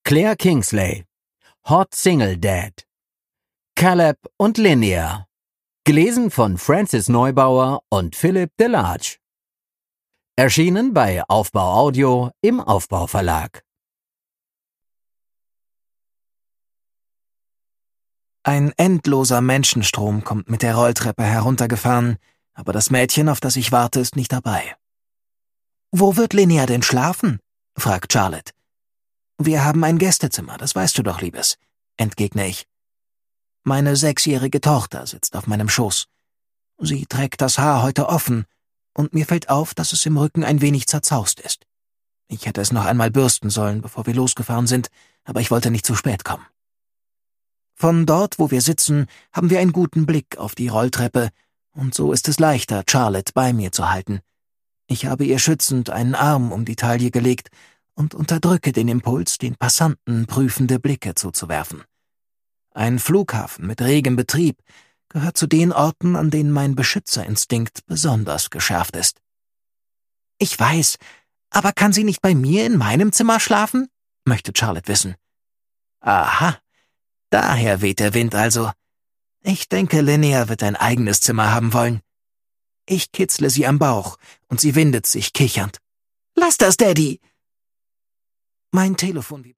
Claire Kingsley, Hot Single Dad, Caleb und Linnea. Gelesen von Francis Neubauer und Philipp Delarge. Erschienen bei Aufbau Audio im Aufbau Verlag. Ein endloser Menschenstrom kommt mit der Rolltreppe heruntergefahren, aber das Mädchen, auf das ich warte, ist nicht dabei. »Wo wird Linnea denn schlafen?« fragt Charlotte. »Wir haben ein Gästezimmer, das weißt du doch, Liebes«, entgegne ich. Meine 6-jährige Tochter sitzt auf meinem Schoß. Sie trägt das Haar heute offen, und mir fällt auf, dass es im Rücken ein wenig zerzaust ist. Ich hätte es noch einmal bürsten sollen, bevor wir losgefahren sind, aber ich wollte nicht zu spät kommen. Von dort, wo wir sitzen, haben wir einen guten Blick auf die Rolltreppe, und so ist es leichter, Charlotte bei mir zu halten. Ich habe ihr schützend einen Arm um die Taille gelegt und unterdrücke den Impuls, den Passanten prüfende Blicke zuzuwerfen. Ein Flughafen mit regem Betrieb gehört zu den Orten, an denen mein Beschützerinstinkt besonders geschärft ist. »Ich weiß, aber kann sie nicht bei mir in meinem Zimmer schlafen?« möchte Charlotte wissen. »Aha, daher weht der Wind also. Ich denke, Linnea wird ein eigenes Zimmer haben wollen.« Ich kitzle sie am Bauch, und sie windet sich kichernd. »Lass das, Daddy!« Mein Telefon